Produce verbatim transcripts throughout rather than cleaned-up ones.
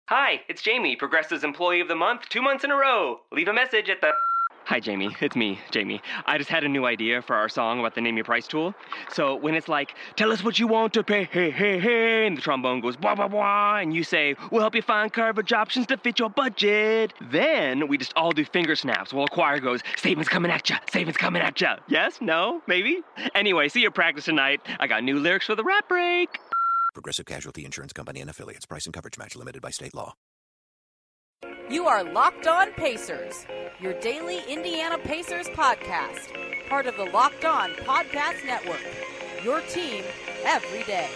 Hi, it's Jamie, Progressive's Employee of the Month, two months in a row. Leave a message at the... Hi, Jamie. It's me, Jamie. I just had a new idea for our song about the Name Your Price tool. So when it's like, tell us what you want to pay, hey, hey, hey, and the trombone goes, blah, blah, blah, and you say, we'll help you find coverage options to fit your budget. Then we just all do finger snaps while a choir goes, savings coming at ya, savings coming at ya. Yes? No? Maybe? Anyway, see you at practice tonight. I got new lyrics for the rap break. Progressive Casualty Insurance Company and Affiliates. Price and coverage match limited by state law. You are Locked On Pacers, your daily Indiana Pacers podcast, part of the Locked On Podcast Network, your team every day.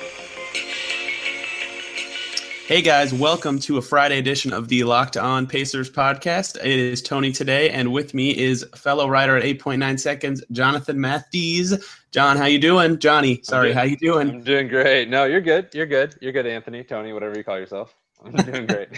Hey guys, welcome to a Friday edition of the Locked On Pacers podcast. It is Tony today, and with me is fellow writer at eight point nine seconds, Jonathan Matthews. John, how you doing? Johnny, sorry, how you doing? I'm doing great. No, you're good. You're good. You're good, Anthony, Tony, whatever you call yourself. I'm doing great.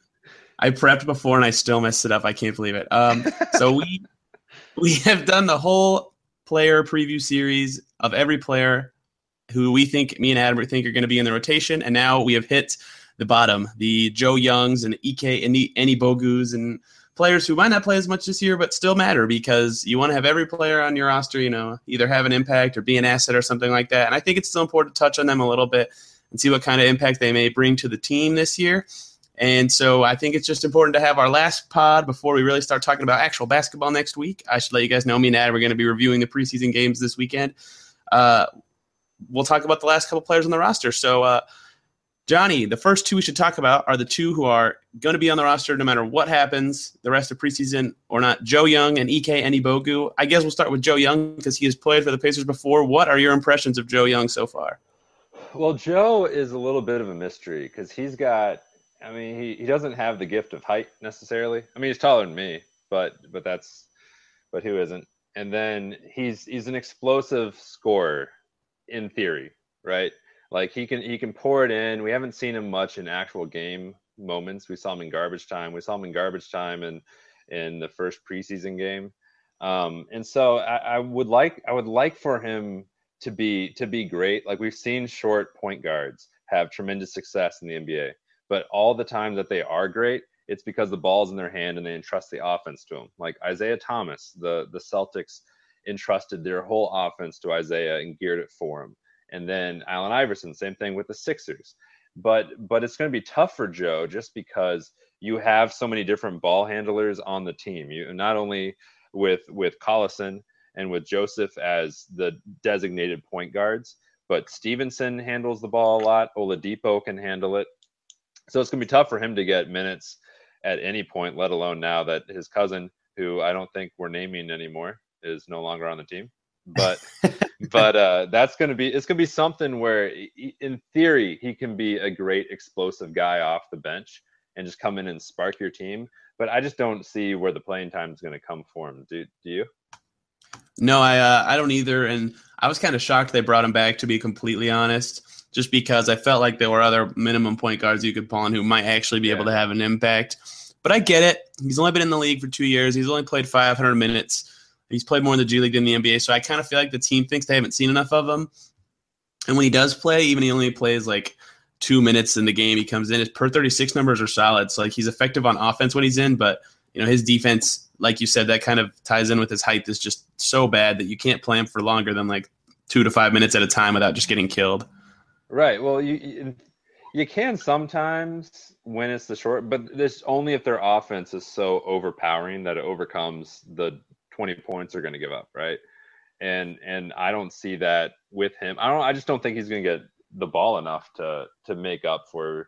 I prepped before and I still messed it up. I can't believe it. Um, so we we have done the whole player preview series of every player who we think, me and Adam think are going to be in the rotation, and now we have hit the bottom, the Joe Youngs and Ike and Any Bogus and players who might not play as much this year but still matter because you want to have every player on your roster, you know, either have an impact or be an asset or something like that. And I think it's still important to touch on them a little bit and see what kind of impact they may bring to the team this year. And so I think it's just important to have our last pod before we really start talking about actual basketball next week. I should let you guys know me and Adam are going to be reviewing the preseason games this weekend. Uh, we'll talk about the last couple players on the roster. So, uh, Johnny, the first two we should talk about are the two who are going to be on the roster no matter what happens the rest of preseason or not, Joe Young and Ike Enibogu. I guess we'll start with Joe Young because he has played for the Pacers before. What are your impressions of Joe Young so far? Well, Joe is a little bit of a mystery because he's got – I mean, he, he doesn't have the gift of height necessarily. I mean, he's taller than me, but but that's – but who isn't? And then he's he's an explosive scorer in theory, right? Like he can he can pour it in. We haven't seen him much in actual game moments. We saw him in garbage time. We saw him in garbage time in in the first preseason game. Um, and so I, I would like I would like for him to be to be great. Like we've seen short point guards have tremendous success in the N B A, but all the time that they are great, it's because the ball's in their hand and they entrust the offense to them. Like Isaiah Thomas, the the Celtics entrusted their whole offense to Isaiah and geared it for him. And then Allen Iverson, same thing with the Sixers. But but it's going to be tough for Joe just because you have so many different ball handlers on the team. You not only with with Collison and with Joseph as the designated point guards, but Stevenson handles the ball a lot. Oladipo can handle it. So it's going to be tough for him to get minutes at any point, let alone now that his cousin, who I don't think we're naming anymore, is no longer on the team. But but uh, that's going to be it's going to be something where, he, in theory, he can be a great explosive guy off the bench and just come in and spark your team. But I just don't see where the playing time is going to come for him. Do, do you? No, I uh, I don't either. And I was kind of shocked they brought him back, to be completely honest, just because I felt like there were other minimum point guards you could pull on who might actually be yeah. able to have an impact. But I get it. He's only been in the league for two years. He's only played five hundred minutes. He's played more in the G League than the N B A, so I kind of feel like the team thinks they haven't seen enough of him. And when he does play, even he only plays like two minutes in the game, he comes in. His per thirty-six numbers are solid. So like he's effective on offense when he's in, but you know his defense, like you said, that kind of ties in with his height, is just so bad that you can't play him for longer than like two to five minutes at a time without just getting killed. Right. Well, you you can sometimes when it's the short, but this only if their offense is so overpowering that it overcomes the twenty points they're going to give up, right? And and I don't see that with him. I don't. I just don't think he's going to get the ball enough to to make up for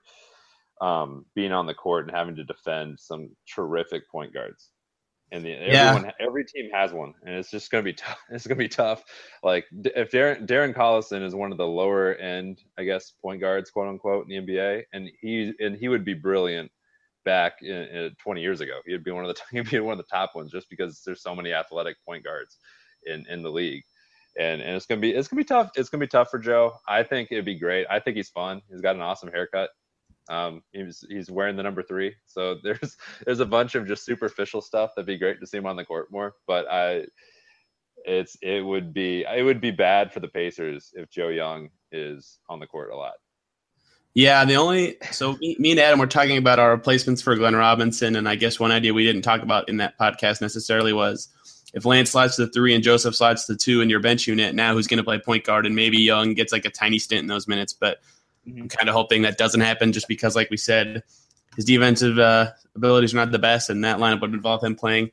um, being on the court and having to defend some terrific point guards. And the, yeah. everyone, every team has one, and it's just going to be tough. It's going to be tough. Like if Darren, Darren Collison is one of the lower end, I guess, point guards, quote unquote, in the N B A, and he and he would be brilliant back in, in twenty years ago. He'd be one of the he'd be one of the top ones just because there's so many athletic point guards in, in the league. And and it's gonna be it's gonna be tough. It's gonna be tough for Joe. I think it'd be great. I think he's fun. He's got an awesome haircut. Um, he's he's wearing the number three. So there's there's a bunch of just superficial stuff that'd be great to see him on the court more. But I it's it would be it would be bad for the Pacers if Joe Young is on the court a lot. Yeah, the only so me, me and Adam were talking about our replacements for Glenn Robinson, and I guess one idea we didn't talk about in that podcast necessarily was if Lance slides to the three and Joseph slides to the two in your bench unit, now who's going to play point guard? And maybe Young gets like a tiny stint in those minutes, but mm-hmm. I'm kind of hoping that doesn't happen just because, like we said, his defensive uh, abilities are not the best, and that lineup would involve him playing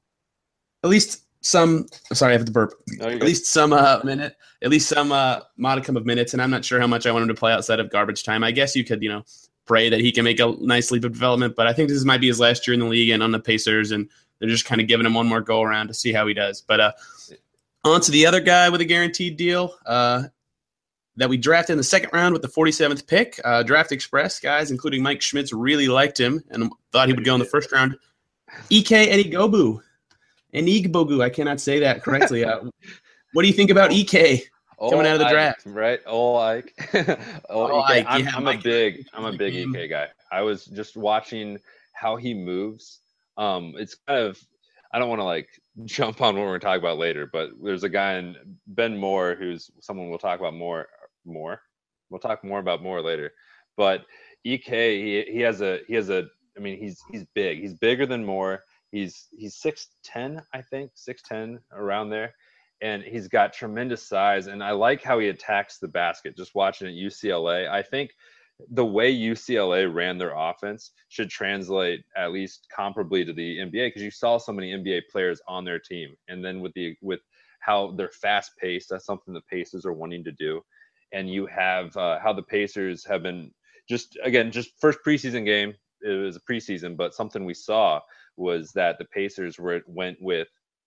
at least some. Sorry, I have to burp. No, at least some uh, minute, at least some uh, modicum of minutes, and I'm not sure how much I want him to play outside of garbage time. I guess you could, you know, pray that he can make a nice leap of development, but I think this might be his last year in the league and on the Pacers, and they're just kind of giving him one more go around to see how he does. But uh, on to the other guy with a guaranteed deal uh, that we drafted in the second round with the forty-seventh pick. Uh, Draft Express guys, including Mike Schmitz, really liked him and thought he would go in the first round. Ike Enigbogu. Enigbogu, I cannot say that correctly. Uh, what do you think about Ike coming out of the Ike, draft? Right, oh Ike. oh, oh, Ike. Ike. I'm, yeah, I'm a big, I'm a big Ike guy. I was just watching how he moves. Um, it's kind of, I don't want to like jump on what we're going to talk about later, but there's a guy in Ben Moore who's someone we'll talk about more. More, we'll talk more about more later. But Ike, he he has a he has a. I mean, he's he's big. He's bigger than Moore. He's he's six ten, I think, six ten around there, and he's got tremendous size. And I like how he attacks the basket. Just watching at U C L A, I think the way U C L A ran their offense should translate at least comparably to the N B A, because you saw so many N B A players on their team. And then with the with how they're fast paced, that's something the Pacers are wanting to do. And you have uh, how the Pacers have been just again just first preseason game. It was a preseason, but something we saw was that the Pacers were went with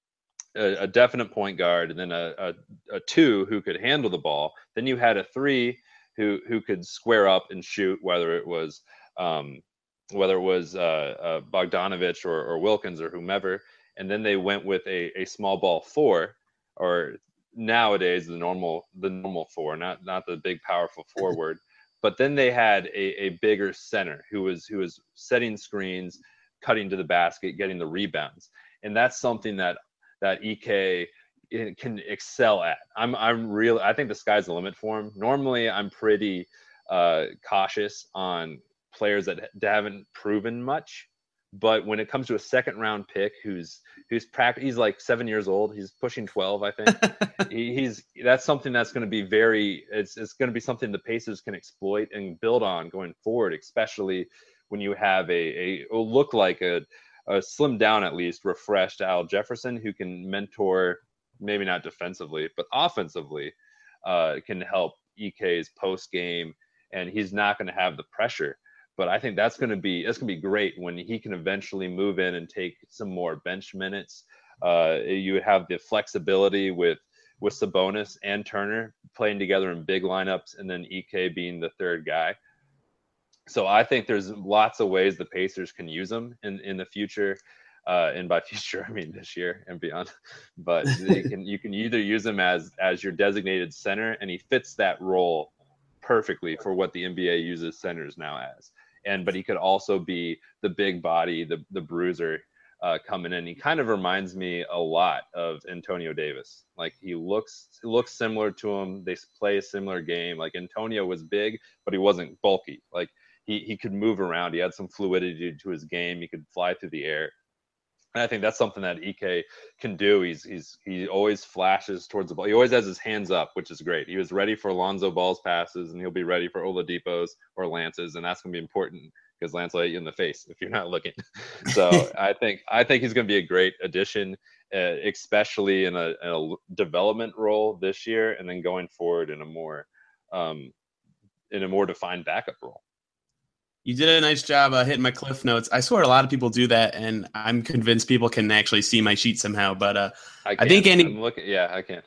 a, a definite point guard, and then a, a a two who could handle the ball. Then you had a three who who could square up and shoot, whether it was um, whether it was uh, uh, Bogdanovich or, or Wilkins or whomever. And then they went with a, a small ball four, or nowadays the normal the normal four, not not the big powerful forward. But then they had a, a bigger center who was who was setting screens, cutting to the basket, getting the rebounds. And that's something that that Ike can excel at. I'm I'm real. I think the sky's the limit for him. Normally, I'm pretty uh, cautious on players that haven't proven much. But when it comes to a second round pick, who's who's practic- he's like seven years old. He's pushing twelve, I think. he, he's that's something that's going to be very. It's it's going to be something the Pacers can exploit and build on going forward, especially when you have a a look like a, a slimmed down, at least refreshed Al Jefferson, who can mentor, maybe not defensively, but offensively, uh, can help Ike's post game, and he's not going to have the pressure. But I think that's going to be that's going to be great when he can eventually move in and take some more bench minutes. Uh, you have the flexibility with with Sabonis and Turner playing together in big lineups, and then Ike being the third guy. So I think there's lots of ways the Pacers can use him in, in the future. Uh, and by future, I mean this year and beyond. But they can you can either use him as as your designated center, and he fits that role perfectly for what the N B A uses centers now as. And but he could also be the big body, the the bruiser uh, coming in. He kind of reminds me a lot of Antonio Davis. Like he looks he looks similar to him. They play a similar game. Like Antonio was big, but he wasn't bulky. Like he he could move around. He had some fluidity to his game. He could fly through the air. And I think that's something that Ike can do. He's he's he always flashes towards the ball. He always has his hands up, which is great. He was ready for Lonzo Ball's passes, and he'll be ready for Oladipo's or Lance's, and that's going to be important because Lance will hit you in the face if you're not looking. So I think I think he's going to be a great addition, uh, especially in a, in a development role this year, and then going forward in a more um, in a more defined backup role. You did a nice job uh, hitting my cliff notes. I swear a lot of people do that, and I'm convinced people can actually see my sheet somehow. But uh, I, I think any. I'm looking, yeah, I can't.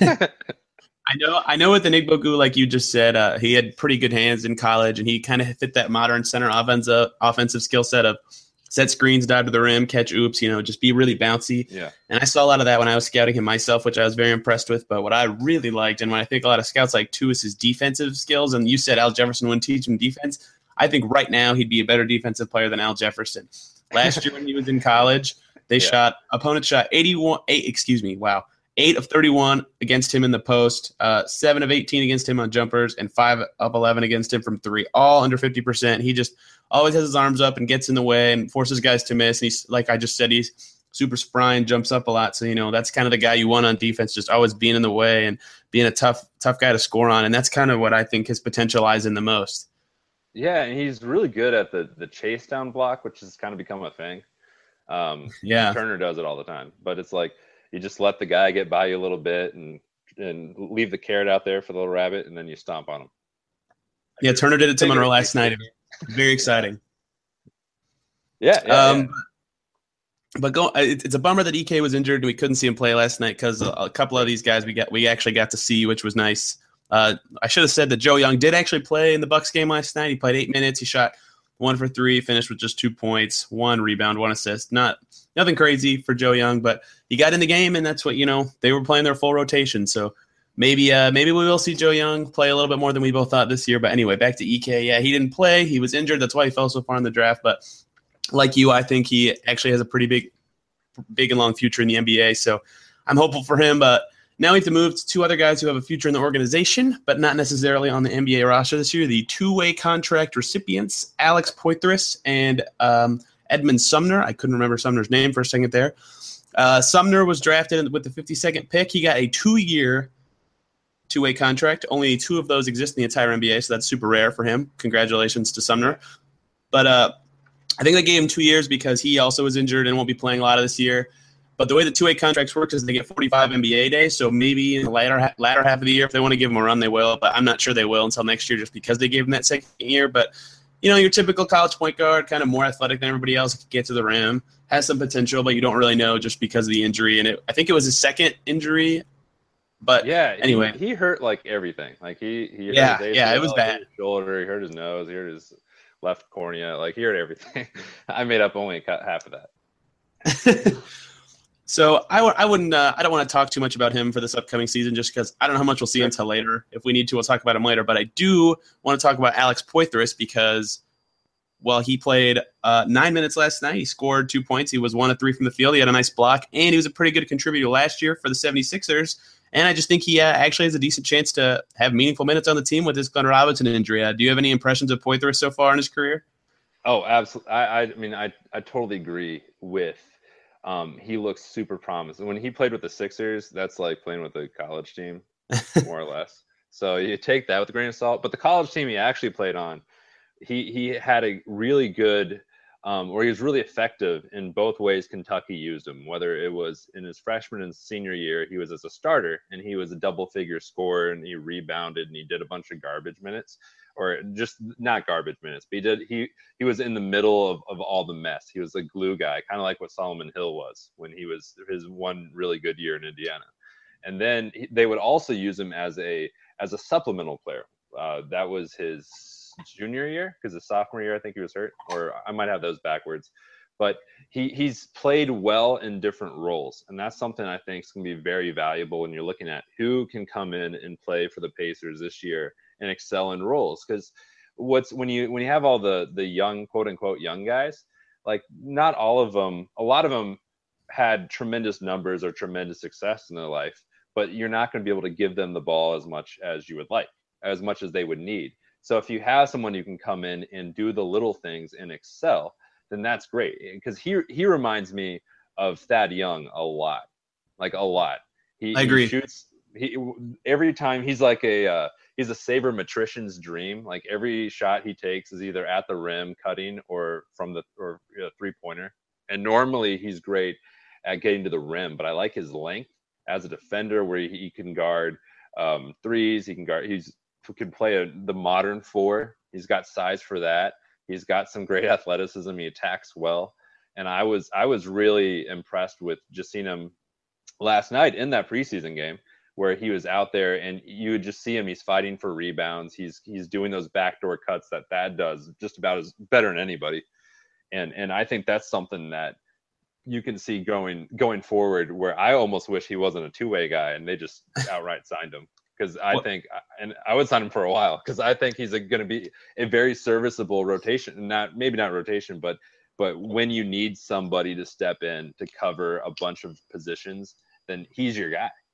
I know. I know with Enigbogu, like you just said, uh, he had pretty good hands in college, and he kind of fit that modern center offensive offensive skill set of set screens, dive to the rim, catch oops. You know, just be really bouncy. Yeah. And I saw a lot of that when I was scouting him myself, which I was very impressed with. But what I really liked, and what I think a lot of scouts like too, is his defensive skills. And you said Al Jefferson wouldn't teach him defense. I think right now he'd be a better defensive player than Al Jefferson. Last year when he was in college, they yeah. shot opponents shot eighty-one, eight, excuse me, wow, eight of thirty-one against him in the post, uh, seven of eighteen against him on jumpers, and five of eleven against him from three, all under fifty percent. He just always has his arms up and gets in the way and forces guys to miss. And he's, like I just said, he's super spry and jumps up a lot. So, you know, that's kind of the guy you want on defense, just always being in the way and being a tough, tough guy to score on. And that's kind of what I think his potential lies in the most. Yeah, and he's really good at the the chase down block, which has kind of become a thing. Um, yeah. Turner does it all the time. But it's like you just let the guy get by you a little bit and and leave the carrot out there for the little rabbit, and then you stomp on him. Yeah, Turner did it to Monroe last night. Very exciting. Yeah. yeah, um, yeah. But go, it's a bummer that E K was injured and we couldn't see him play last night because a, a couple of these guys we got we actually got to see, which was nice. Uh, I should have said that Joe Young did actually play in the Bucks game last night. He played eight minutes. He shot one for three, finished with just two points, one rebound, one assist. Not nothing crazy for Joe Young, but he got in the game, and that's what, you know, they were playing their full rotation. So maybe uh, maybe we will see Joe Young play a little bit more than we both thought this year. But anyway, back to E K. Yeah, he didn't play. He was injured. That's why he fell so far in the draft. But like you, I think he actually has a pretty big, big and long future in the N B A. So I'm hopeful for him. But now we have to move to two other guys who have a future in the organization, but not necessarily on the N B A roster this year. The two-way contract recipients, Alex Poitras and um, Edmund Sumner. I couldn't remember Sumner's name for a second there. Uh, Sumner was drafted with the fifty-second pick. He got a two-year two-way contract. Only two of those exist in the entire N B A, so that's super rare for him. Congratulations to Sumner. But uh, I think they gave him two years because he also was injured and won't be playing a lot of this year. But the way the two-way contracts work is they get forty-five N B A days, so maybe in the latter, latter half of the year, if they want to give him a run, they will. But I'm not sure they will until next year just because they gave him that second year. But, you know, your typical college point guard, kind of more athletic than everybody else, can get to the rim, has some potential, but you don't really know just because of the injury. And it, I think it was his second injury. But yeah, anyway. He, he hurt like everything. Like he, he hurt yeah, his A C L, yeah, it was bad. His shoulder, he hurt his nose, he hurt his left cornea. Like he hurt everything. I made up only half of that. So I w- I wouldn't uh, I don't want to talk too much about him for this upcoming season just because I don't know how much we'll see sure. until later. If we need to, we'll talk about him later. But I do want to talk about Alex Poitras because, well, he played uh, nine minutes last night. He scored two points. He was one of three from the field. He had a nice block, and he was a pretty good contributor last year for the seventy-sixers. And I just think he uh, actually has a decent chance to have meaningful minutes on the team with his Glenn Robinson injury. Uh, do you have any impressions of Poitras so far in his career? Oh, absolutely. I, I mean, I, I totally agree with Um, he looks super promising. When he played with the Sixers, that's like playing with a college team, more or less. So you take that with a grain of salt. But the college team he actually played on, he he had a really good, um, or he was really effective in both ways Kentucky used him. Whether it was in his freshman and senior year, he was as a starter, and he was a double-figure scorer, and he rebounded, and he did a bunch of garbage minutes. Or just not garbage minutes, but he did. He he was in the middle of, of all the mess. He was a glue guy, kind of like what Solomon Hill was when he was his one really good year in Indiana. And then he, they would also use him as a as a supplemental player. Uh, that was his junior year because his sophomore year I think he was hurt, or I might have those backwards. But he he's played well in different roles, and that's something I think is going to be very valuable when you're looking at who can come in and play for the Pacers this year and excel in roles. Because what's when you when you have all the the young, quote unquote, young guys, like not all of them, a lot of them had tremendous numbers or tremendous success in their life, but you're not going to be able to give them the ball as much as you would like, as much as they would need. So if you have someone who can come in and do the little things and excel, then that's great. Because he he reminds me of Thad Young a lot, like a lot. He, I agree. He shoots he every time. He's like a uh, he's a sabermetrician's dream. Like every shot he takes is either at the rim, cutting, or from the or you know, three pointer. And normally he's great at getting to the rim, but I like his length as a defender, where he, he can guard um, threes. He can guard. He's he can play a, the modern four. He's got size for that. He's got some great athleticism. He attacks well. And I was I was really impressed with just seeing him last night in that preseason game where he was out there and you would just see him. He's fighting for rebounds. He's he's doing those backdoor cuts that Thad does just about as better than anybody. And and I think that's something that you can see going going forward, where I almost wish he wasn't a two-way guy and they just outright signed him. Because I think, and I would sign him for a while, because I think he's going to be a very serviceable rotation. Not maybe not rotation, but but when you need somebody to step in to cover a bunch of positions, then he's your guy.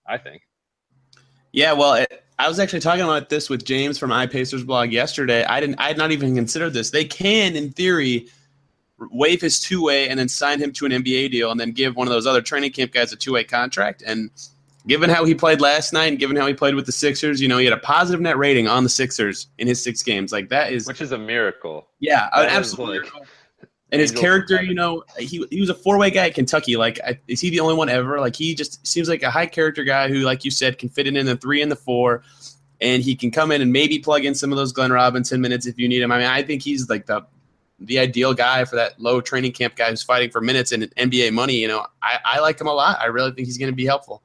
I think. Yeah, well, it, I was actually talking about this with James from iPacers blog yesterday. I didn't, I had not even considered this. They can, in theory, waive his two-way and then sign him to an N B A deal and then give one of those other training camp guys a two-way contract. And given how he played last night and given how he played with the Sixers, you know, he had a positive net rating on the Sixers in his six games. Like that is, which is a miracle. Yeah, that an absolute like, miracle. And his character, you know, he he was a four-way guy at Kentucky. Like, I, is he the only one ever? Like, he just seems like a high-character guy who, like you said, can fit in in the three and the four, and he can come in and maybe plug in some of those Glenn Robinson minutes if you need him. I mean, I think he's like the the ideal guy for that low training camp guy who's fighting for minutes and N B A money. You know, I, I like him a lot. I really think he's going to be helpful.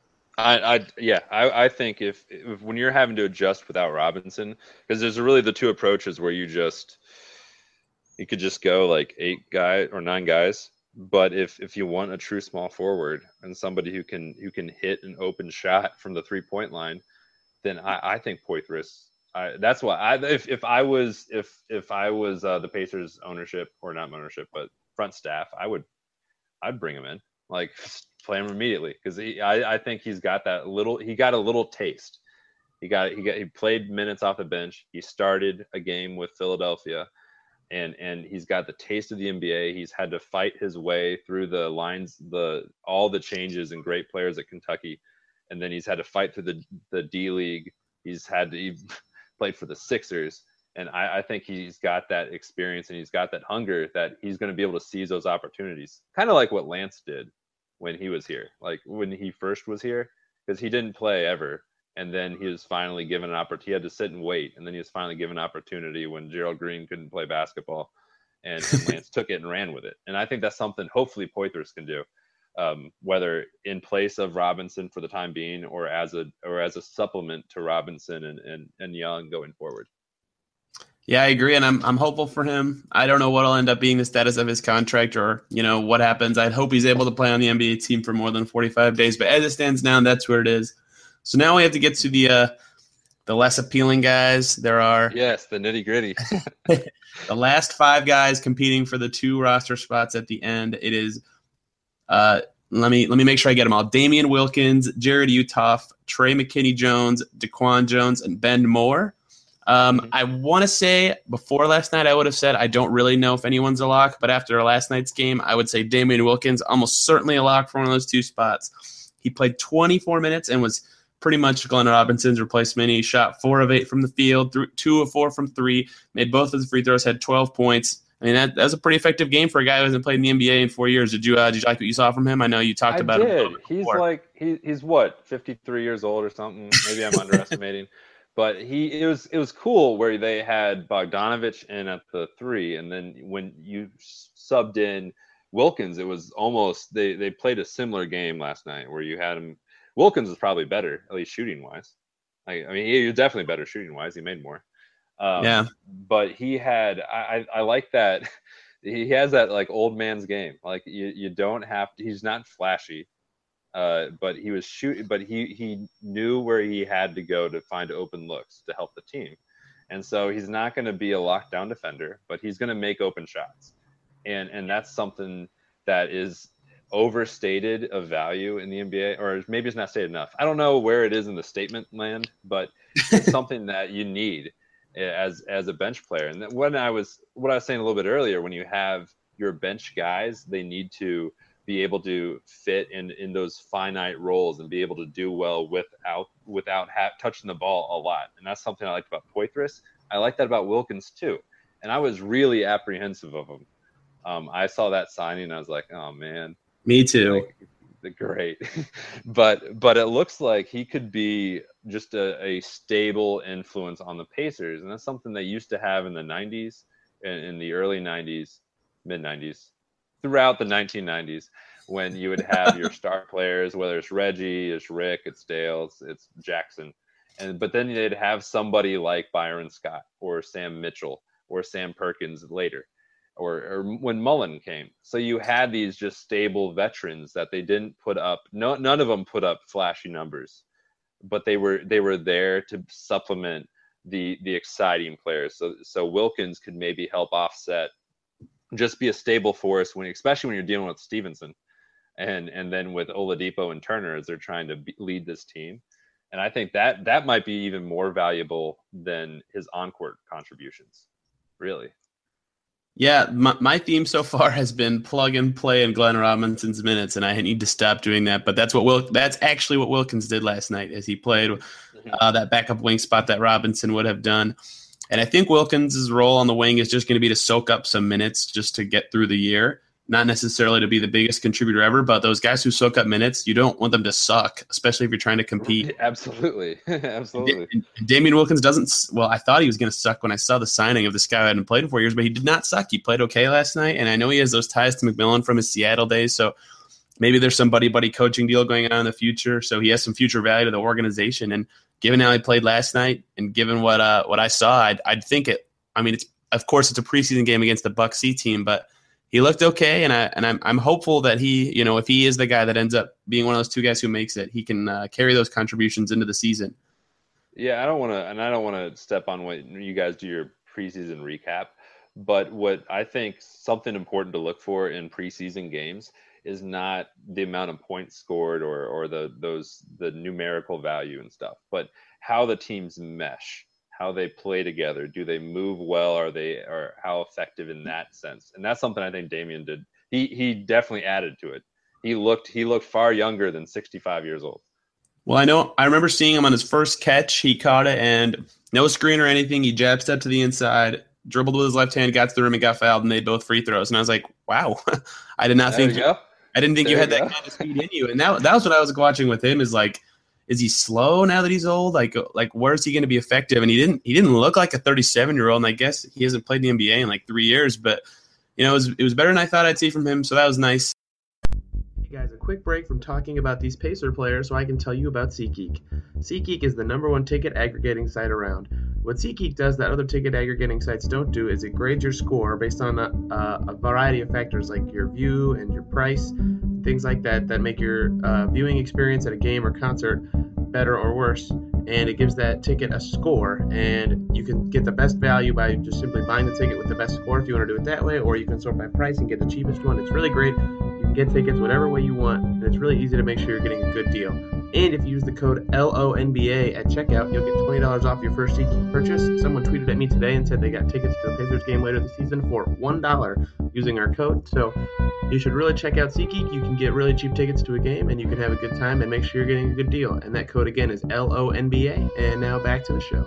I, I yeah, I, I think if, if when you're having to adjust without Robinson, because there's really the two approaches where you just – you could just go like eight guys or nine guys, but if if you want a true small forward and somebody who can who can hit an open shot from the three point line, then I, I think Poitras. I, that's why I if if I was if if I was uh, the Pacers ownership or not ownership but front staff, I would I'd bring him in, like play him immediately because I I think he's got that little he got a little taste. He got he got he played minutes off the bench. He started a game with Philadelphia. And and he's got the taste of the N B A. He's had to fight his way through the lines, the all the changes and great players at Kentucky, and then he's had to fight through the the D League. He's had to he played for the Sixers, and I, I think he's got that experience and he's got that hunger that he's going to be able to seize those opportunities. Kind of like what Lance did when he was here, like when he first was here, because he didn't play ever. And then he was finally given an opportunity. He had to sit and wait. And then he was finally given an opportunity when Gerald Green couldn't play basketball. And, and Lance took it and ran with it. And I think that's something hopefully Poitras can do, um, whether in place of Robinson for the time being or as a or as a supplement to Robinson and, and, and Young going forward. Yeah, I agree. And I'm I'm hopeful for him. I don't know what will end up being the status of his contract or, you know, what happens. I'd hope he's able to play on the N B A team for more than forty-five days. But as it stands now, that's where it is. So now we have to get to the uh, the less appealing guys. There are yes, the nitty gritty. The last five guys competing for the two roster spots at the end. It is uh, let me let me make sure I get them all. Damian Wilkins, Jared Utoff, Trey McKinney-Jones, DeQuan Jones, and Ben Moore. Um, mm-hmm. I want to say before last night I would have said I don't really know if anyone's a lock, but after last night's game I would say Damian Wilkins almost certainly a lock for one of those two spots. He played twenty-four minutes and was pretty much Glenn Robinson's replacement. He shot four of eight from the field, th- two of four from three, made both of the free throws, had twelve points. I mean, that, that was a pretty effective game for a guy who hasn't played in the N B A in four years. Did you uh, did you like what you saw from him? I know you talked I about did. him. He's before. like he, he's what fifty-three years old or something. Maybe I'm underestimating, but he it was it was cool where they had Bogdanovich in at the three, and then when you subbed in Wilkins, it was almost they they played a similar game last night where you had him. Wilkins was probably better, at least shooting wise. I, I mean, he was definitely better shooting wise. He made more. Um, yeah. But he had, I, I, I like that. He has that like old man's game. Like you, you don't have to, he's not flashy, uh, but he was shooting, but he, he knew where he had to go to find open looks to help the team. And so he's not going to be a lockdown defender, but he's going to make open shots. And, and that's something that is overstated of value in the N B A, or maybe it's not stated enough. I don't know where it is in the statement land, but it's something that you need as as a bench player. And when I was what I was saying a little bit earlier, when you have your bench guys, they need to be able to fit in in those finite roles and be able to do well without without ha- touching the ball a lot. And that's something I liked about Poitras. I like that about Wilkins too. And I was really apprehensive of him. Um, I saw that signing and I was like, oh man. Me too. Like, great. but but it looks like he could be just a, a stable influence on the Pacers. And that's something they used to have in the nineties, in, in the early nineties, mid nineties, throughout the nineteen nineties, when you would have your star players, whether it's Reggie, it's Rick, it's Dale, it's, it's Jackson. And but then they'd have somebody like Byron Scott or Sam Mitchell or Sam Perkins later. Or, or when Mullen came. So you had these just stable veterans that they didn't put up. No, none of them put up flashy numbers, but they were they were there to supplement the the exciting players. So so Wilkins could maybe help offset, just be a stable force when, especially when you're dealing with Stevenson, and and then with Oladipo and Turner as they're trying to be, lead this team. And I think that that might be even more valuable than his on-court contributions, really. Yeah, my, my theme so far has been plug and play in Glenn Robinson's minutes, and I need to stop doing that. But that's what Wil- that's actually what Wilkins did last night, as he played uh, that backup wing spot that Robinson would have done. And I think Wilkins' role on the wing is just going to be to soak up some minutes just to get through the year, not necessarily to be the biggest contributor ever. But those guys who soak up minutes, you don't want them to suck, especially if you're trying to compete. Absolutely, absolutely. And Damian Wilkins doesn't. Well, I thought he was going to suck when I saw the signing of this guy who hadn't played in four years, but he did not suck. He played okay last night, and I know he has those ties to McMillan from his Seattle days. So maybe there's some buddy-buddy coaching deal going on in the future. So he has some future value to the organization. And given how he played last night, and given what uh, what I saw, I'd, I'd think it. I mean, it's of course it's a preseason game against the Buck C team, but he looked okay, and I and I'm I'm hopeful that he, you know, if he is the guy that ends up being one of those two guys who makes it, he can uh, carry those contributions into the season. Yeah, I don't want to, and I don't want to step on what you guys do your preseason recap, but what I think something important to look for in preseason games is not the amount of points scored or or the those the numerical value and stuff, but how the teams mesh, how they play together. Do they move well? Are they are how effective in that sense? And that's something I think Damian did. He he definitely added to it. He looked he looked far younger than sixty-five years old. Well, I know I remember seeing him on his first catch. He caught it and no screen or anything. He jab stepped to the inside, dribbled with his left hand, got to the rim and got fouled, and made both free throws. And I was like, wow, I did not There think you go. I didn't think There you had you that go. kind of speed in you. And that that was what I was watching with him is like, is he slow now that he's old? Like, like where is he going to be effective? And he didn't he didn't look like a thirty-seven-year-old, and I guess he hasn't played in the N B A in like three years. But, you know, it was, it was better than I thought I'd see from him, so that was nice. Hey, guys, a quick break from talking about these Pacer players so I can tell you about SeatGeek. SeatGeek is the number one ticket aggregating site around. What SeatGeek does that other ticket aggregating sites don't do is it grades your score based on a, a, a variety of factors like your view and your price, things like that that make your uh, viewing experience at a game or concert better or worse. And it gives that ticket a score, and you can get the best value by just simply buying the ticket with the best score if you want to do it that way, or you can sort by price and get the cheapest one. It's really great. You can get tickets whatever way you want, and it's really easy to make sure you're getting a good deal. And if you use the code L O N B A at checkout, you'll get twenty dollars off your first SeatGeek purchase. Someone tweeted at me today and said they got tickets to a Pacers game later this season for one dollar using our code. So you should really check out SeatGeek. You can get really cheap tickets to a game, and you can have a good time and make sure you're getting a good deal. And that code again is L O N B A. And now back to the show.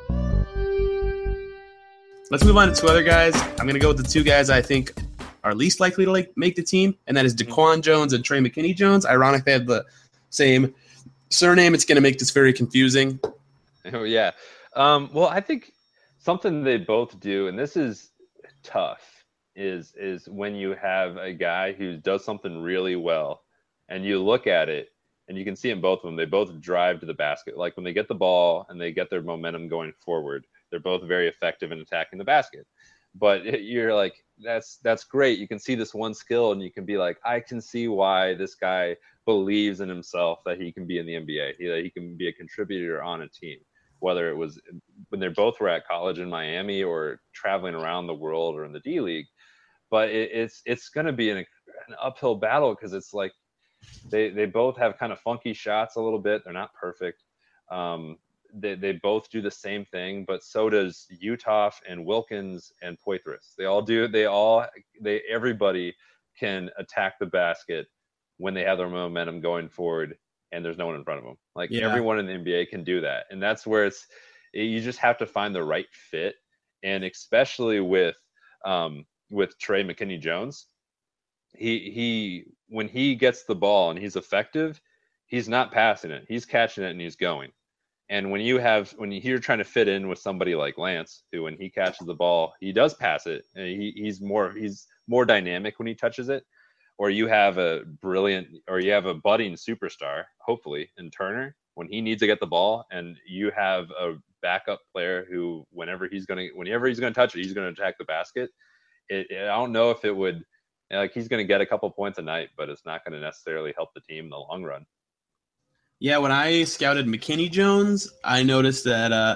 Let's move on to two other guys. I'm going to go with the two guys I think are least likely to like make the team, and that is DeQuan Jones and Trey McKinney-Jones. Ironic they have the same surname. It's going to make this very confusing. Oh, yeah. Um, well, I think something they both do, and this is tough, is is when you have a guy who does something really well, and you look at it, and you can see in both of them, they both drive to the basket. Like when they get the ball and they get their momentum going forward, they're both very effective in attacking the basket. But it, you're like, that's that's great. You can see this one skill, and you can be like, I can see why this guy believes in himself that he can be in the N B A. He, that he can be a contributor on a team, whether it was when they both were at college in Miami or traveling around the world or in the D League. But it, it's it's going to be an, an uphill battle because it's like they they both have kind of funky shots a little bit. They're not perfect. Um, They they both do the same thing, but so does Utah and Wilkins and Poitras. They all do. They all they everybody can attack the basket when they have their momentum going forward, and there's no one in front of them. Like Yeah. everyone in the N B A can do that, and that's where it's you just have to find the right fit, and especially with um, with Trey McKinney-Jones, he he when he gets the ball and he's effective, he's not passing it. He's catching it and he's going. And when you have, when you're trying to fit in with somebody like Lance, who when he catches the ball, he does pass it. And he, he's more, he's more dynamic when he touches it. Or you have a brilliant, or you have a budding superstar, hopefully, in Turner, when he needs to get the ball, and you have a backup player who, whenever he's going to, whenever he's going to touch it, he's going to attack the basket. It, it, I don't know if it would, like he's going to get a couple points a night, but it's not going to necessarily help the team in the long run. Yeah, when I scouted McKinney-Jones, I noticed that uh,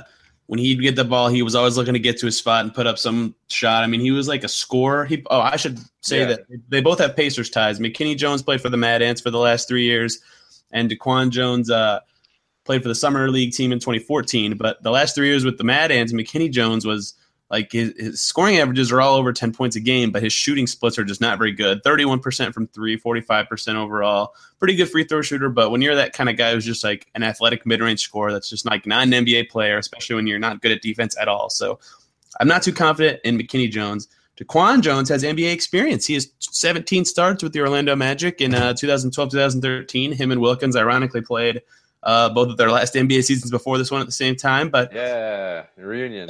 when he'd get the ball, he was always looking to get to his spot and put up some shot. I mean, he was like a scorer. He, oh, I should say yeah. that they both have Pacers ties. McKinney Jones played for the Mad Ants for the last three years, and DeQuan Jones uh, played for the Summer League team in twenty fourteen. But the last three years with the Mad Ants, McKinney Jones was like his, his scoring averages are all over ten points a game, but his shooting splits are just not very good. thirty-one percent from three, forty-five percent overall. Pretty good free throw shooter, but when you're that kind of guy who's just like an athletic mid-range scorer, that's just like not an N B A player, especially when you're not good at defense at all. So I'm not too confident in McKinney Jones. DeQuan Jones has N B A experience. He has seventeen starts with the Orlando Magic in uh, twenty twelve twenty thirteen. Him and Wilkins ironically played Uh, both of their last N B A seasons before this one at the same time, but yeah, reunion.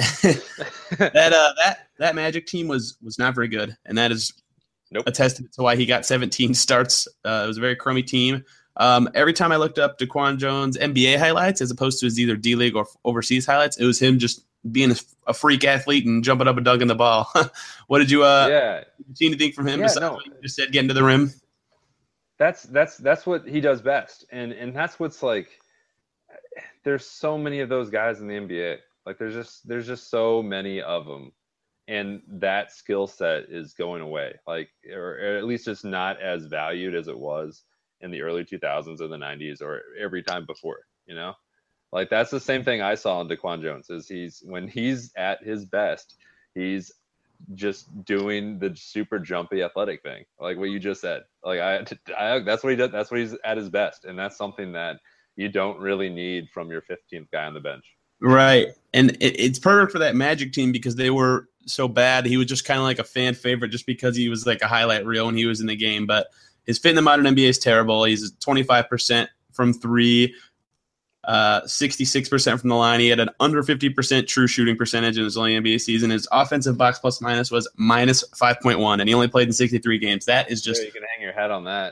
that uh, that that Magic team was was not very good, and that is nope. a testament to why he got seventeen starts. Uh, it was a very crummy team. Um, every time I looked up DeQuan Jones N B A highlights, as opposed to his either D League or overseas highlights, it was him just being a freak athlete and jumping up and dunking the ball. What did you uh? Yeah, see anything from him? Yeah, besides no. what you just said, getting to the rim. That's that's that's what he does best, and and that's what's like. There's so many of those guys in the N B A. Like there's just there's just so many of them, and that skill set is going away. Like or, or at least it's not as valued as it was in the early two thousands or the nineties or every time before. You know, like that's the same thing I saw in DeQuan Jones. Is he's when he's at his best, he's just doing the super jumpy athletic thing, like what you just said. Like I, I that's what he does. That's what he's at his best, and that's something that you don't really need from your fifteenth guy on the bench. Right, and it, it's perfect for that Magic team because they were so bad. He was just kind of like a fan favorite, just because he was like a highlight reel when he was in the game. But his fit in the modern N B A is terrible. He's twenty-five percent from three. Uh, sixty-six percent from the line. He had an under fifty percent true shooting percentage in his only N B A season. His offensive box plus minus was minus five point one, and he only played in sixty-three games. That is just... Sure, you can hang your head on that.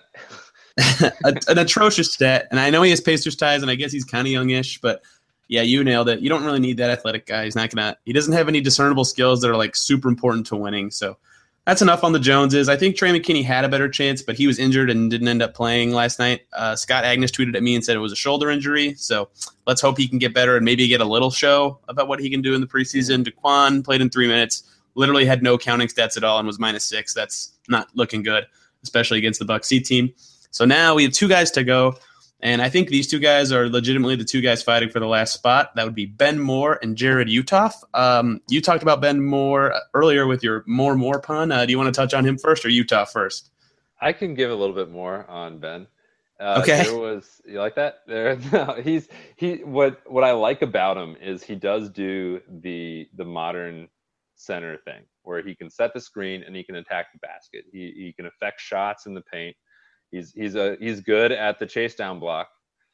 a, an atrocious stat. And I know he has Pacers ties, and I guess he's kind of youngish, but yeah, you nailed it. You don't really need that athletic guy. He's not going to... He doesn't have any discernible skills that are like super important to winning, so... That's enough on the Joneses. I think Trey McKinney had a better chance, but he was injured and didn't end up playing last night. Uh, Scott Agnes tweeted at me and said it was a shoulder injury. So let's hope he can get better and maybe get a little show about what he can do in the preseason. DeQuan played in three minutes, literally had no counting stats at all and was minus six. That's not looking good, especially against the Bucks C team. So now we have two guys to go. And I think these two guys are legitimately the two guys fighting for the last spot. That would be Ben Moore and Jared Utoff. Um, you talked about Ben Moore earlier with your more more pun. Uh, do you want to touch on him first or Utoff first? I can give a little bit more on Ben. Uh, okay. There was you like that? There, no, he's he. What what I like about him is he does do the the modern center thing where he can set the screen and he can attack the basket. He he can affect shots in the paint. He's he's a he's good at the chase down block,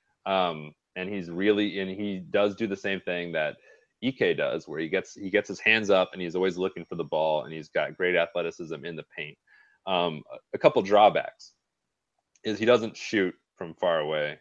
um, and he's really and he does do the same thing that E K does, where he gets he gets his hands up and he's always looking for the ball, and he's got great athleticism in the paint. Um, a couple drawbacks is he doesn't shoot from far away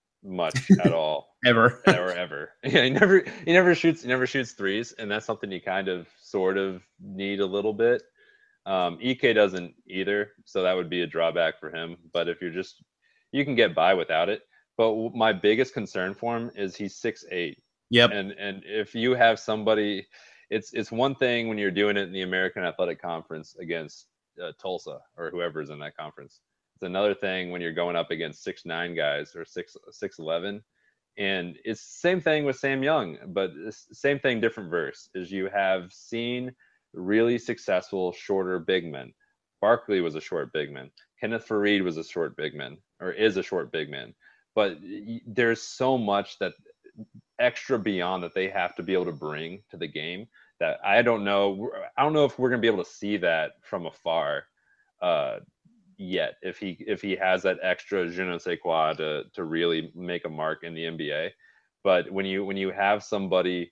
much at all, ever, ever, ever. Yeah, he never he never shoots he never shoots threes, and that's something you kind of sort of need a little bit. Um, E K doesn't either, so that would be a drawback for him. But if you're just, you can get by without it. But my biggest concern for him is he's six eight. Yep. And and if you have somebody, it's it's one thing when you're doing it in the American Athletic Conference against uh, Tulsa or whoever's in that conference. It's another thing when you're going up against six nine guys or six six eleven. And it's the same thing with Sam Young, but it's the same thing, different verse. Is you have seen really successful shorter big men. Barkley was a short big man. Kenneth Faried was a short big man, or is a short big man. But there's so much that extra beyond that they have to be able to bring to the game that I don't know. I don't know if we're going to be able to see that from afar uh, yet. If he if he has that extra je ne sais quoi to to really make a mark in the N B A. But when you when you have somebody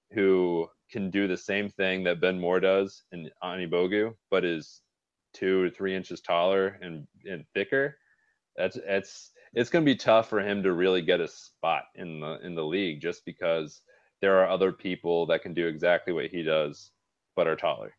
who can do the same thing that Ben Moore does in Anibogu, but is two or three inches taller and, and thicker, that's it's it's going to be tough for him to really get a spot in the in the league, just because there are other people that can do exactly what he does, but are taller.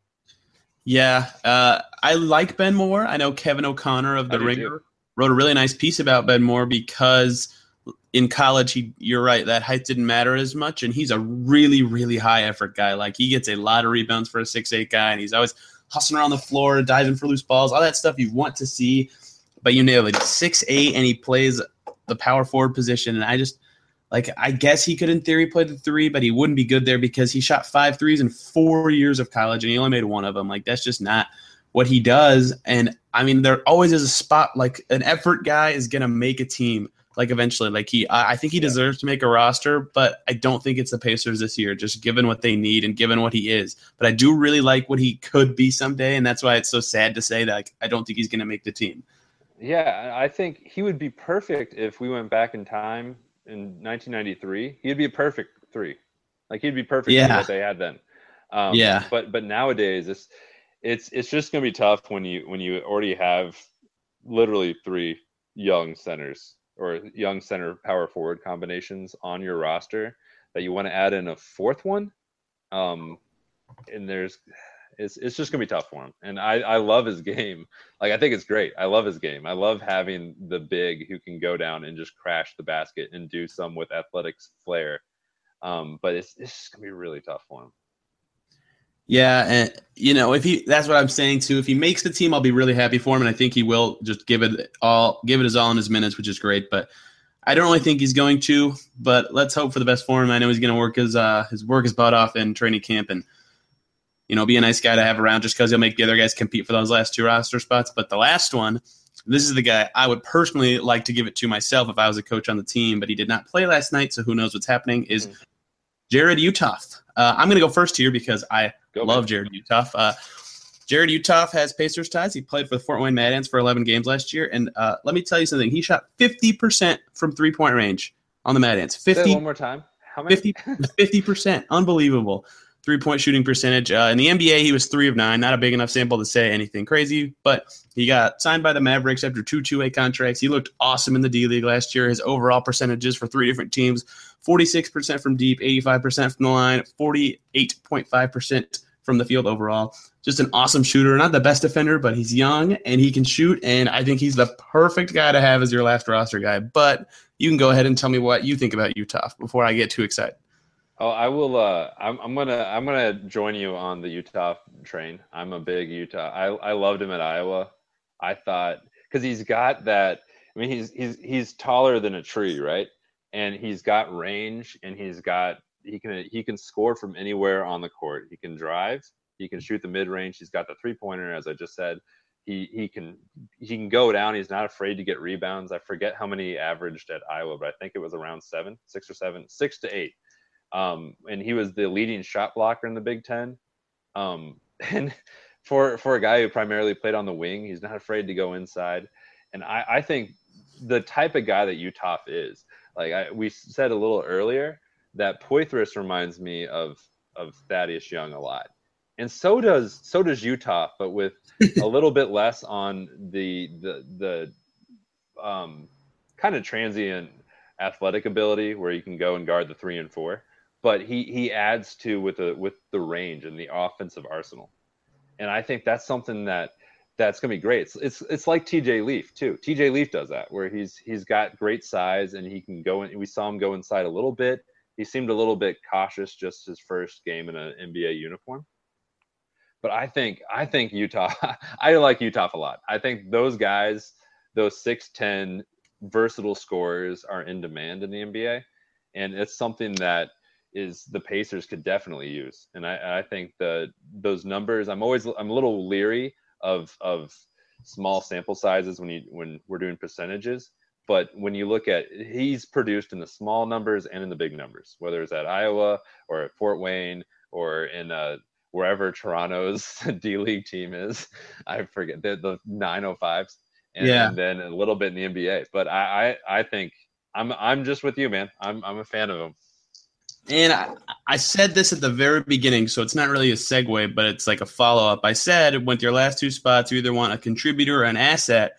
Yeah, uh, I like Ben Moore. I know Kevin O'Connor of The Ringer wrote a really nice piece about Ben Moore because in college, he you're right, that height didn't matter as much, and he's a really, really high effort guy. Like, he gets a lot of rebounds for a six eight guy, and he's always hustling around the floor, diving for loose balls, all that stuff you want to see. But you nailed it. six eight, and he plays the power forward position, and I just like I guess he could in theory play the three, but he wouldn't be good there because he shot five threes in four years of college, and he only made one of them. Like, that's just not what he does. And I mean, there always is a spot, like an effort guy is gonna make a team. Like, eventually, like he, I think he deserves to make a roster, but I don't think it's the Pacers this year, just given what they need and given what he is. But I do really like what he could be someday, and that's why it's so sad to say that like, I don't think he's going to make the team. Yeah, I think he would be perfect if we went back in time in nineteen ninety-three. He'd be a perfect three. Like, he'd be perfect Yeah. for what they had then. Um, Yeah. But but nowadays, it's it's it's just going to be tough when you when you already have literally three young centers or young center power forward combinations on your roster that you want to add in a fourth one. Um, and there's, it's, it's just gonna be tough for him. And I, I love his game. Like, I think it's great. I love his game. I love having the big who can go down and just crash the basket and do some with athletics flair. Um, but it's, it's just gonna be really tough for him. Yeah, and you know, if he, that's what I'm saying too. If he makes the team, I'll be really happy for him, and I think he will just give it all, give it his all in his minutes, which is great. But I don't really think he's going to. But let's hope for the best for him. I know he's going to work his uh, his work his butt off in training camp, and you know, be a nice guy to have around, just because he'll make the other guys compete for those last two roster spots. But the last one, this is the guy I would personally like to give it to myself if I was a coach on the team, but he did not play last night, so who knows what's happening. Is mm-hmm. Jared Utoff. Uh, I'm going to go first here because I go love man. Jared Utoff. Uh, Jared Utoff has Pacers ties. He played for the Fort Wayne Mad Ants for eleven games last year. And uh, let me tell you something. He shot fifty percent from three-point range on the Mad Ants. fifty, Say it one more time. How many? fifty, fifty percent. Unbelievable. Three-point shooting percentage. Uh, in the N B A, he was three of nine. Not a big enough sample to say anything crazy, but he got signed by the Mavericks after two two-way contracts. He looked awesome in the D-League last year. His overall percentages for three different teams, forty-six percent from deep, eighty-five percent from the line, forty-eight point five percent from the field overall. Just an awesome shooter. Not the best defender, but he's young and he can shoot, and I think he's the perfect guy to have as your last roster guy. But you can go ahead and tell me what you think about Utoff before I get too excited. Oh, I will. Uh, I'm, I'm gonna. I'm gonna join you on the Utah train. I'm a big Utah. I, I loved him at Iowa. I thought because he's got that. I mean, he's he's he's taller than a tree, right? And he's got range, and he's got he can he can score from anywhere on the court. He can drive. He can shoot the mid range. He's got the three pointer, as I just said. He he can he can go down. He's not afraid to get rebounds. I forget how many he averaged at Iowa, but I think it was around seven, six or seven, six to eight. Um, and he was the leading shot blocker in the Big Ten. Um, and for for a guy who primarily played on the wing, he's not afraid to go inside. And I, I think the type of guy that Utoff is, like I, we said a little earlier, that Poitras reminds me of of Thaddeus Young a lot. And so does so does Utoff, but with a little bit less on the the the um, kind of transient athletic ability where you can go and guard the three and four. But he he adds to with the with the range and the offensive arsenal, and I think that's something that that's gonna be great. It's it's, it's like T J Leaf too. T J Leaf does that where he's he's got great size and he can go in. We saw him go inside a little bit. He seemed a little bit cautious just his first game in an N B A uniform. But I think I think Utah. I like Utah a lot. I think those guys, those six ten versatile scorers, are in demand in the N B A, and it's something that is the Pacers could definitely use. And I, I think the those numbers, I'm always I'm a little leery of of small sample sizes when you when we're doing percentages. But when you look at, he's produced in the small numbers and in the big numbers, whether it's at Iowa or at Fort Wayne or in uh, wherever Toronto's D-League team is. I forget the, the nine oh fives, and, yeah. and then a little bit in the N B A. But I, I, I think I'm I'm just with you, man. I'm I'm a fan of him. And I, I said this at the very beginning, so it's not really a segue, but it's like a follow-up. I said with your last two spots, you either want a contributor or an asset.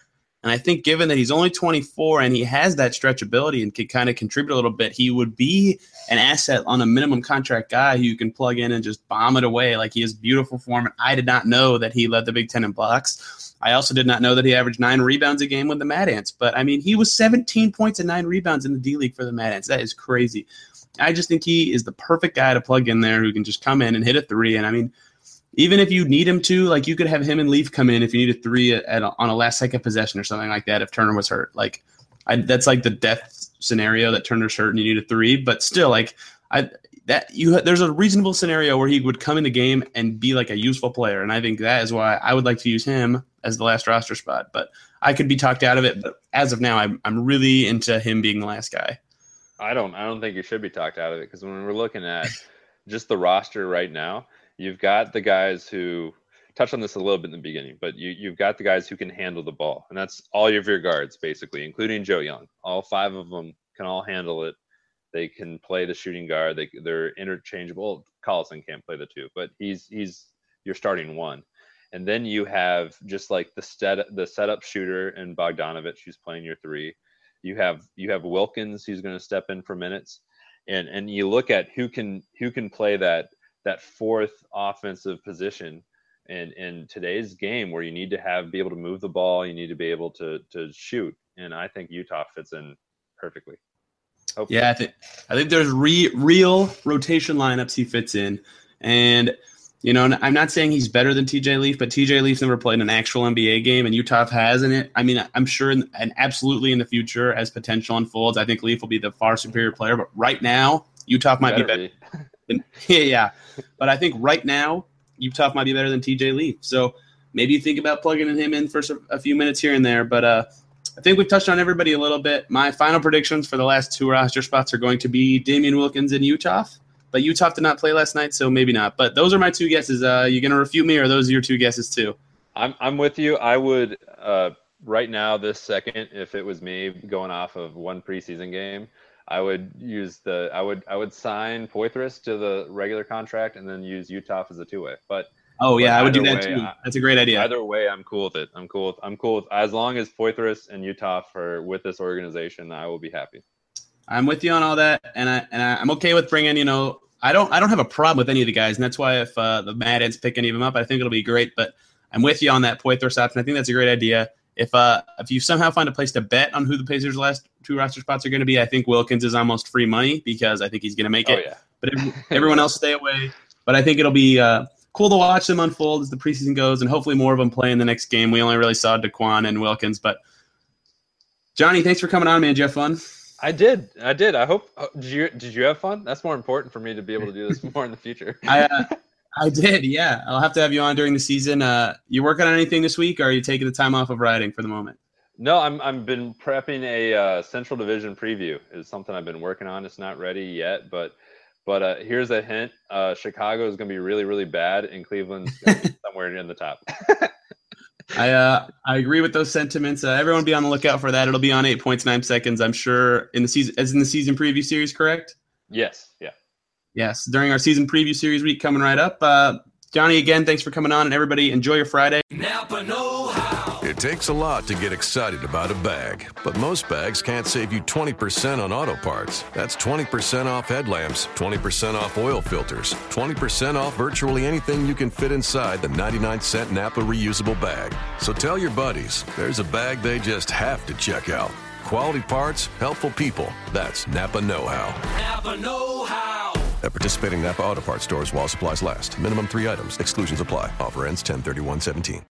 And I think given that he's only twenty-four and he has that stretchability and can kind of contribute a little bit, he would be an asset on a minimum contract guy who you can plug in and just bomb it away. Like, he has beautiful form. And I did not know that he led the Big Ten in blocks. I also did not know that he averaged nine rebounds a game with the Mad Ants. But, I mean, he was seventeen points and nine rebounds in the D-League for the Mad Ants. That is crazy. I just think he is the perfect guy to plug in there who can just come in and hit a three. And, I mean, even if you need him to, like, you could have him and Leaf come in if you need a three at, at on a last second possession or something like that if Turner was hurt. Like, I, that's like the death scenario that Turner's hurt and you need a three. But still, like, I that you there's a reasonable scenario where he would come in the game and be like a useful player. And I think that is why I would like to use him as the last roster spot. But I could be talked out of it. But as of now, I'm I'm really into him being the last guy. I don't I don't think you should be talked out of it, because when we're looking at just the roster right now, you've got the guys who touched on this a little bit in the beginning, but you, you've got the guys who can handle the ball. And that's all of your guards, basically, including Joe Young. All five of them can all handle it. They can play the shooting guard. They, they're interchangeable. Collison can't play the two, but he's he's your starting one. And then you have just like the set, the setup shooter and Bogdanovich, who's playing your three. You have you have Wilkins, who's going to step in for minutes. And and you look at who can who can play that that fourth offensive position in, in today's game, where you need to have be able to move the ball, you need to be able to to shoot. And I think Utah fits in perfectly. Hopefully. Yeah, I think I think there's re, real rotation lineups he fits in. And, you know, I'm not saying he's better than T J Leaf, but T J Leaf's never played an actual N B A game, and Utah has in it. I mean, I'm sure in, and absolutely in the future, as potential unfolds, I think Leaf will be the far superior player. But right now, Utah might be better. Be. yeah, yeah. But I think right now, Utah might be better than T J Leaf. So maybe you think about plugging him in for a few minutes here and there. But uh, I think we've touched on everybody a little bit. My final predictions for the last two roster spots are going to be Damian Wilkins and Utah. But Utah did not play last night, so maybe not. But those are my two guesses. Uh, you going to refute me, or are those your two guesses too? I'm I'm with you. I would uh, right now, this second, if it was me going off of one preseason game, I would use the I would I would sign Poitras to the regular contract and then use Utah as a two way. But oh yeah, but I would do that way, too. That's a great idea. Either way, I'm cool with it. I'm cool with I'm cool with as long as Poitras and Utah are with this organization, I will be happy. I'm with you on all that, and I and I, I'm okay with bringing. You know, I don't I don't have a problem with any of the guys, and that's why if uh, the Mad Ants pick any of them up, I think it'll be great. But I'm with you on that Poitras option. I think that's a great idea. If uh if you somehow find a place to bet on who the Pacers' last two roster spots are going to be, I think Wilkins is almost free money because I think he's going to make it. Oh, yeah. But every, everyone else stay away. But I think it'll be uh, cool to watch them unfold as the preseason goes, and hopefully more of them play in the next game. We only really saw DeQuan and Wilkins. But Johnny, thanks for coming on, man. Did you have fun? I did. I did. I hope. Oh, did you Did you have fun? That's more important for me to be able to do this more in the future. I uh, I did. Yeah, I'll have to have you on during the season. Uh, you working on anything this week, or are you taking the time off of riding for the moment? No, I'm I'm been prepping a uh, Central Division preview. Is something I've been working on. It's not ready yet, but but uh, here's a hint: uh, Chicago is going to be really really bad, and Cleveland's going to be somewhere in the top. I uh, I agree with those sentiments. Uh, everyone be on the lookout for that. It'll be on eight points nine seconds. I'm sure in the season as in the season preview series, correct? Yes. Yeah. Yes. During our season preview series week coming right up. Uh, Johnny, again, thanks for coming on, and everybody enjoy your Friday. Napa know-how. It takes a lot to get excited about a bag, but most bags can't save you twenty percent on auto parts. That's twenty percent off headlamps, twenty percent off oil filters, twenty percent off virtually anything you can fit inside the ninety-nine cent Napa reusable bag. So tell your buddies, there's a bag they just have to check out. Quality parts, helpful people. That's Napa know-how. Napa know-how. At participating Napa Auto Parts stores while supplies last. Minimum three items. Exclusions apply. Offer ends ten thirty-one seventeen.